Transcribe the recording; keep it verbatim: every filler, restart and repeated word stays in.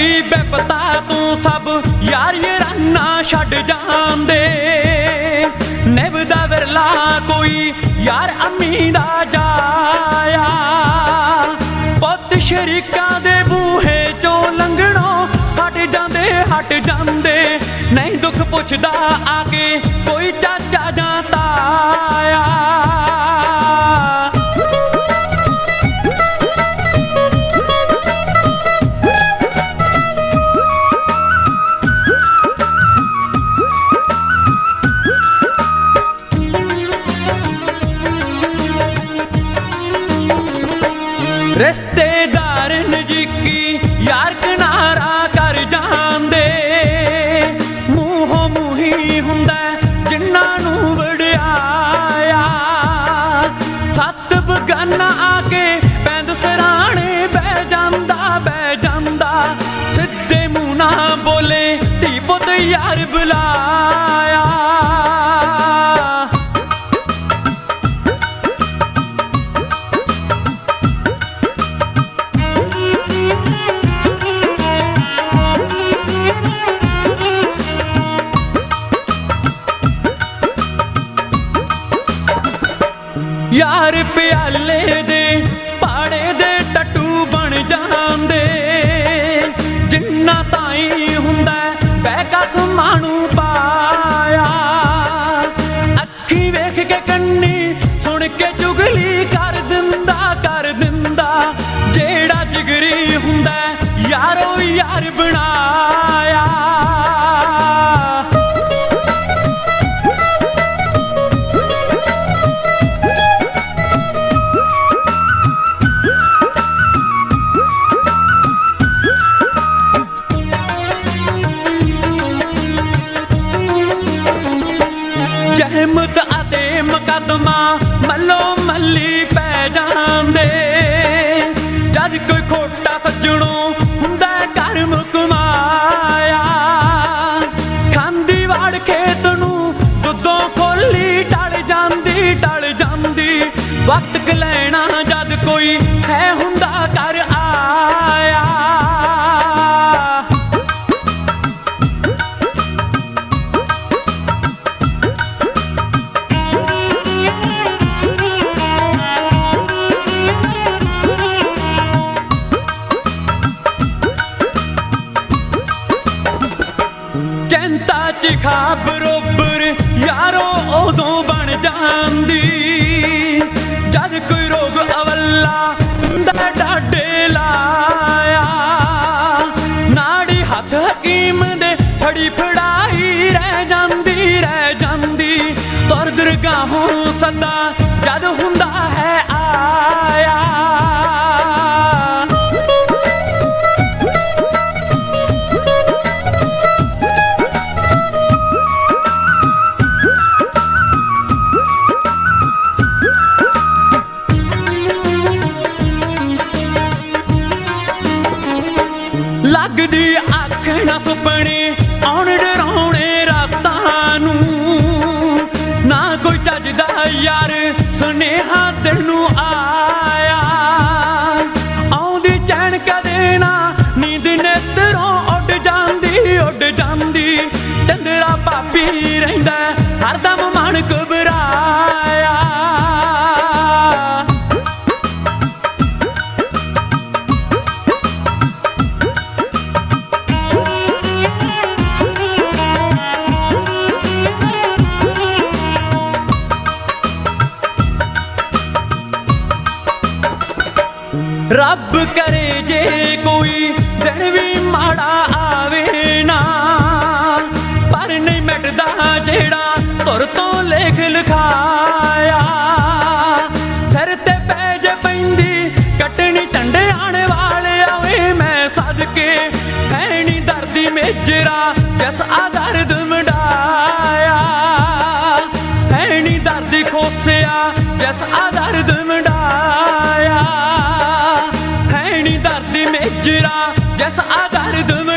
कोई बेपता तू सब यार याराना छड्ड जांदे। निभदा विरला कोई यार अम्मी दा जाया। पुत शरीकां दे बूहे चों लंघणों हट जांदे हट जांदे। नहीं दुख पुछदा आके कोई चाचा जां ताया। रिश्तेदार नजीकी यार किनारा कर जांदे। मूहों मूही हुंदा जिन्ना नूं वड़ियाया। सत बगाना आके पैंद सराणे बह जांदा बह जांदा। सिद्धे मूंह ना बोले धी पुत यार बुलाया। यार प्याले दे पाड़े दे टट्टू बन जांदे। जिन्ना ताई हुंदा बैका समानू पाया। अखी वेख के कन्नी सुन के चुगली कर दिंदा कर दिंदा। जेड़ा जिगरी हुंदा यारो यार बनाया। जहमत आते मुकदमा मलो मली पै जांदे। जद कोई खोटा सज्जणों हुंदा घर मुकमाया। खांदी वाड़ खेत नूं दुद्धों खोली टल जांदी टल जांदी। वक्त कलैना जद कोई है हुंदा घर आया। चिंता चिखा बरोबर यारो उदों बन जांदी। जद कोई रोग अवल्ला हुंदा डाडे लाया। नाड़ी हथ हकीम दे फड़ी फड़ाई रह जांदी रह जांदी। तुर दरगाहों सदा जद हुंदा है आया। लगदी अख ना सुपने आउण डराउणे रातां नूं। ना कोई चजदा यार सुनेहा दिल नूं आया। आउंदी चैन कदे ना नींद नेत्रों उड जांदी उड जांदी। चंदरा पापी रहिंदा हरदम मन घबराया। रब करे जे कोई दिन भी माड़ा आवे ना। पर नहीं मिटदा जेड़ा तुर तो लेख लिखाया। सिर ते पैज पैंदी कटनी टंडे आने वाले आवे मैं सदके। है नी दर्दी मेजरा जस आदर्द मिटाया। है नी दर्दी खोसिया जस आदर्द मिटाया। है नी दर्दी मेजरा जस आदर्द